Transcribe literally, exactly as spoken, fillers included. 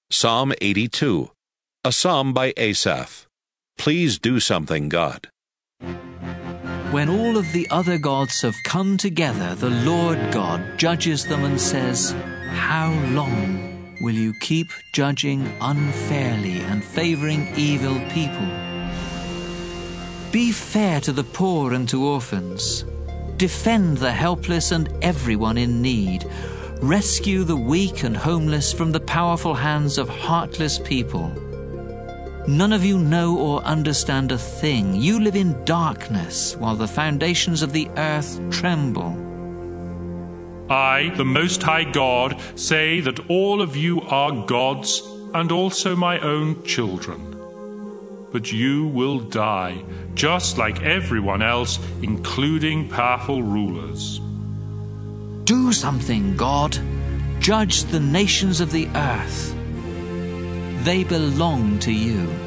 Psalm eighty-two, a psalm by Asaph. Please do something, God. When all of the other gods have come together, the Lord God judges them and says, "How long will you keep judging unfairly and favoring evil people? Be fair to the poor and to orphans. Defend the helpless and everyone in need. Rescue the weak and homeless from the powerful hands of heartless people. None of you know or understand a thing. You live in darkness while the foundations of the earth tremble." I, the Most High God, say that all of you are gods and also my own children. But you will die, just like everyone else, including powerful rulers. Do something, God. Judge the nations of the earth. They belong to you.